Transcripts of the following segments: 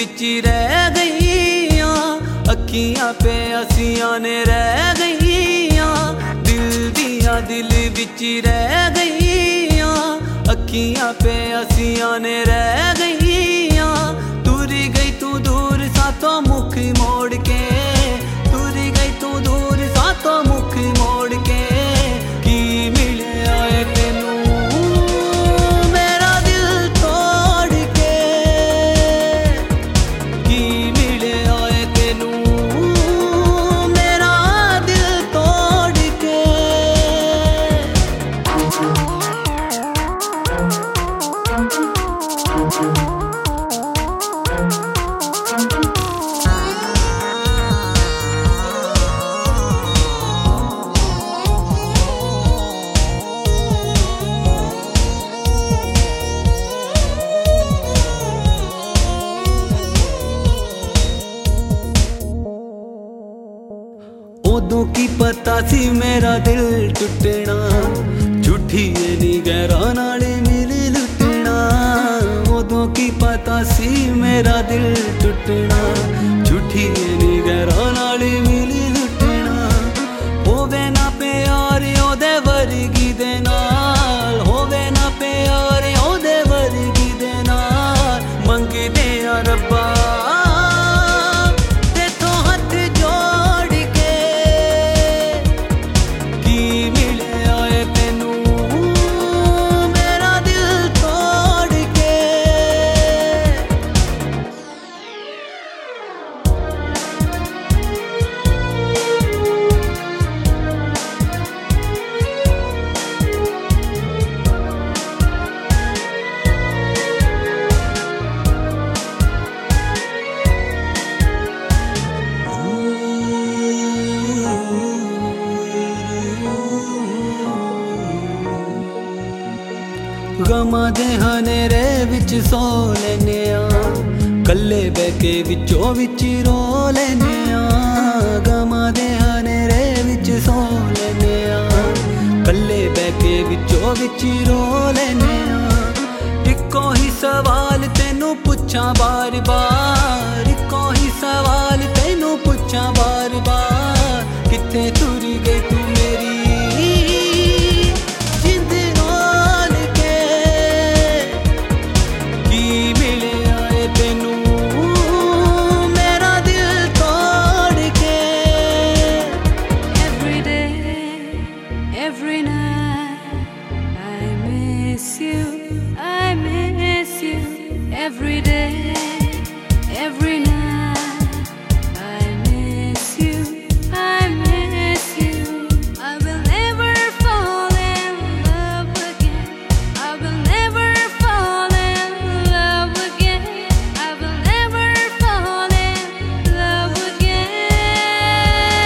विच रह गईयां, अखियां पे असियां ने रह गईयां, दिल दियां दिल विच रह गईयां, अखियां पे असियां ने रह गईयां। तुरी गई तू दूर सातों मुख मोड़ के, तुरी गई तू दूर सातों मुख मोड़ के, की मिले आए तेनू मेरा दिल तोड़ के, की मिले आए तेनू मेरा दिल तोड़ के। उदों की पता सी मेरा दिल टुटना, झूठी नी गैरां नाल मिल लुटना। उदों की पता सी मेरा दिल टुटना, झूठी नी गैरां नाल मिल लुटना। होवे ना प्यार ओदे वर्गी दे नाल, होवे ना प्यार ओदे वर्गी दे नाल, मंगदे आ रब्बा गमां दे हनेरे विच सो लैने आ, कल्ले बह के विचों विच रो लैने आ। गमां दे हनेरे विच सो लैने आ, कल्ले बह के विचों विच रो लैने आ। इक्को ही सवाल तेनू पुछां बार बार, इक्को ही सवाल तेनू पुछां बार बार, कित्थे तुरी गई तू मेरी every day, every night. I miss you, I miss you. I will never fall in love again. I will never fall in love again. I will never fall in love again.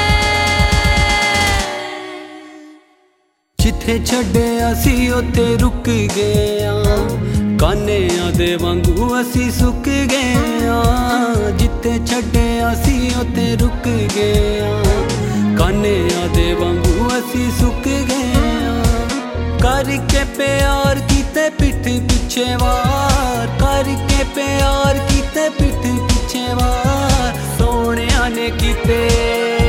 जिथे छड्डिया सी उत्थे रुक गए आ, कान्हियां दे वांगू असी सुक गए आ। जिथे छड्डिया सी उत्थे रुक गए आ, कान्हियां दे वांगू असी सुक गए आ। करके प्यार कीते पिठ पिछे वार, करके प्यार कीते पिठ पिछे वार, सोहणिया ने कीते